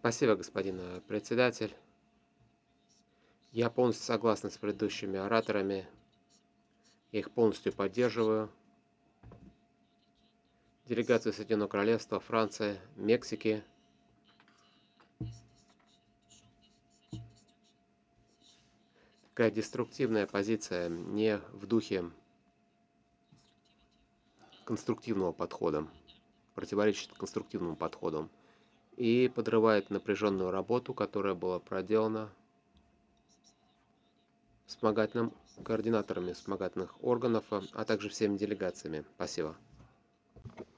Спасибо, господин председатель. Я полностью согласен с предыдущими ораторами. Я их полностью поддерживаю. Делегации Соединенного Королевства, Франции, Мексики. Такая деструктивная позиция не в духе конструктивного подхода, противоречит конструктивному подходу и подрывает напряженную работу, которая была проделана вспомогательным координаторами вспомогательных органов, а также всеми делегациями. Спасибо.